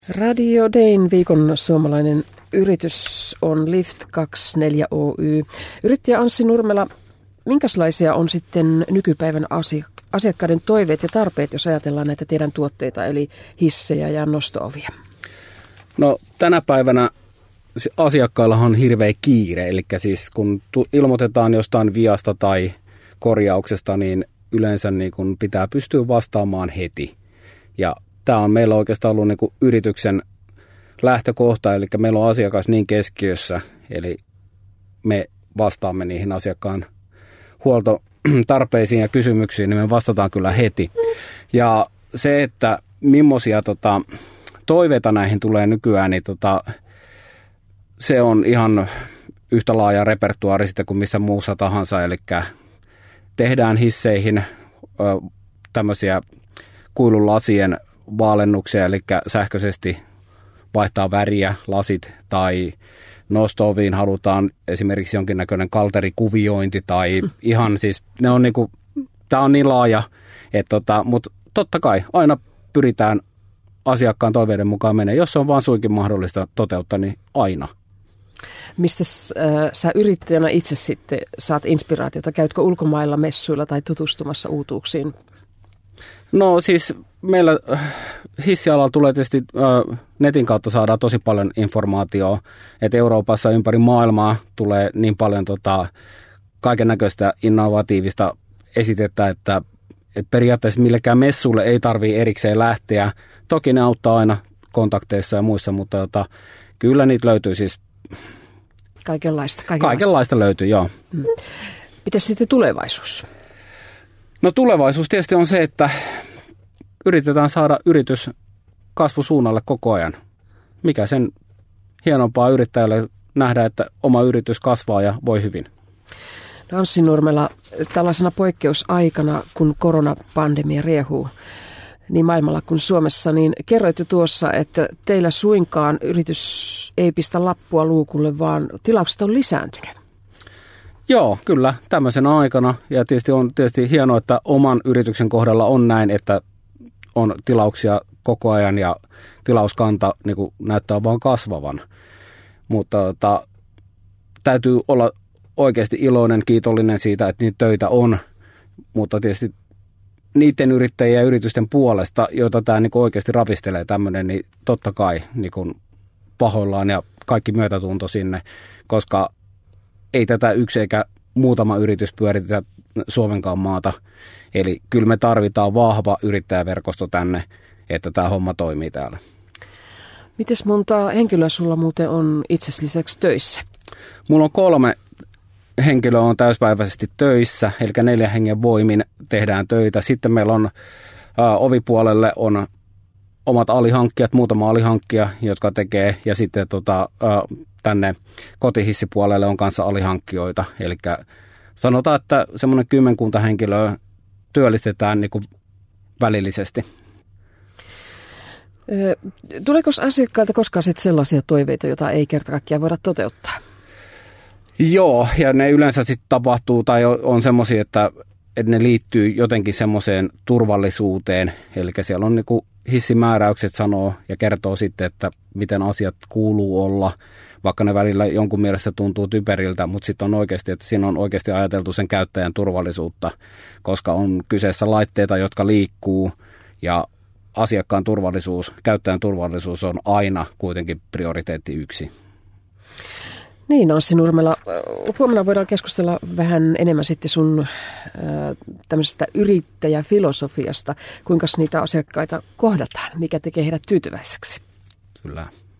Radio Dayn viikon suomalainen yritys on Lift24 Oy. Yrittäjä Anssi Nurmela, minkälaisia on sitten nykypäivän asiakkaiden toiveet ja tarpeet, jos ajatellaan näitä teidän tuotteita, eli hissejä ja nosto-ovia? No tänä päivänä asiakkailla on hirveä kiire, eli siis kun ilmoitetaan jostain viasta tai korjauksesta, niin yleensä niin kun pitää pystyä vastaamaan heti. Ja tämä on meillä oikeastaan ollut niin kuin yrityksen lähtökohta, eli meillä on asiakas niin keskiössä, eli me vastaamme niihin asiakkaan huoltotarpeisiin ja kysymyksiin, niin me vastataan kyllä heti. Ja se, että millaisia toiveita näihin tulee nykyään, niin se on ihan yhtä laaja repertuaari sitten kuin missä muussa tahansa, eli tehdään hisseihin tämmöisiä kuilulasien vaalennuksia, eli sähköisesti vaihtaa väriä, lasit, tai nosto-oviin halutaan esimerkiksi jonkinnäköinen kalterikuviointi, tai ihan siis, ne on niinku, tää on niin laaja, että mutta totta kai aina pyritään asiakkaan toiveiden mukaan menee, jos se on vaan suinkin mahdollista toteuttaa, niin aina. Mistä sä yrittäjänä itse sitten saat inspiraatiota? Käytkö ulkomailla messuilla tai tutustumassa uutuuksiin? No siis meillä hissialalla tulee tietysti netin kautta saadaan tosi paljon informaatiota, että Euroopassa ympäri maailmaa tulee niin paljon kaiken näköistä innovatiivista esitettä, että periaatteessa millekään messuille ei tarvitse erikseen lähteä. Toki ne auttaa aina kontakteissa ja muissa, mutta kyllä niitä löytyy siis. Kaikenlaista löytyy, joo. Mitäs sitten tulevaisuus? No tulevaisuus tietysti on se, että yritetään saada yritys kasvusuunnalle koko ajan. Mikä sen hienompaa yrittäjälle nähdä, että oma yritys kasvaa ja voi hyvin. No Anssi Nurmela, tällaisena poikkeusaikana, kun koronapandemia riehuu niin maailmalla kuin Suomessa, niin kerroit jo tuossa, että teillä suinkaan yritys ei pistä lappua luukulle, vaan tilaukset on lisääntynyt. Joo, kyllä, tämmöisenä aikana. Ja tietysti on hienoa, että oman yrityksen kohdalla on näin, että on tilauksia koko ajan ja tilauskanta niin kuin näyttää vaan kasvavan. Mutta täytyy olla oikeasti iloinen, kiitollinen siitä, että niitä töitä on. Mutta tietysti niiden yrittäjien ja yritysten puolesta, joita tämä niin kuin oikeasti ravistelee tämmöinen, niin totta kai niin kuin pahoillaan ja kaikki myötätunto sinne, koska ei tätä yksi eikä muutama yritys pyöritetä Suomenkaan maata. Eli kyllä me tarvitaan vahva yrittäjäverkosto tänne, että tämä homma toimii täällä. Mites monta henkilöä sulla muuten on itsesi lisäksi töissä? Mulla on 3 henkilöä on täyspäiväisesti töissä, eli 4 hengen voimin tehdään töitä. Sitten meillä on ovipuolelle on omat alihankkijat, muutama alihankkija, jotka tekee, ja sitten tänne kotihissipuolelle on kanssa alihankkijoita. Eli sanotaan, että semmoinen 10 henkilöä työllistetään niin kuin välillisesti. Tuleeko asiakkailta koskaan sitten sellaisia toiveita, joita ei kerta kaikkiaan voida toteuttaa? Joo, ja ne yleensä sitten tapahtuu tai on semmoisia, että ne liittyy jotenkin semmoiseen turvallisuuteen. Eli siellä on niinku hissimääräykset sanoo ja kertoo sitten, että miten asiat kuuluu olla, vaikka ne välillä jonkun mielestä tuntuu typeriltä, mutta sitten on oikeasti, että siinä on oikeasti ajateltu sen käyttäjän turvallisuutta, koska on kyseessä laitteita, jotka liikkuu ja asiakkaan turvallisuus, käyttäjän turvallisuus on aina kuitenkin prioriteetti 1. Niin, Anssi Nurmela, huomenna voidaan keskustella vähän enemmän sitten sun tämmöisestä yrittäjäfilosofiasta, kuinka niitä asiakkaita kohdataan, mikä tekee heidät tyytyväiseksi. Kyllä.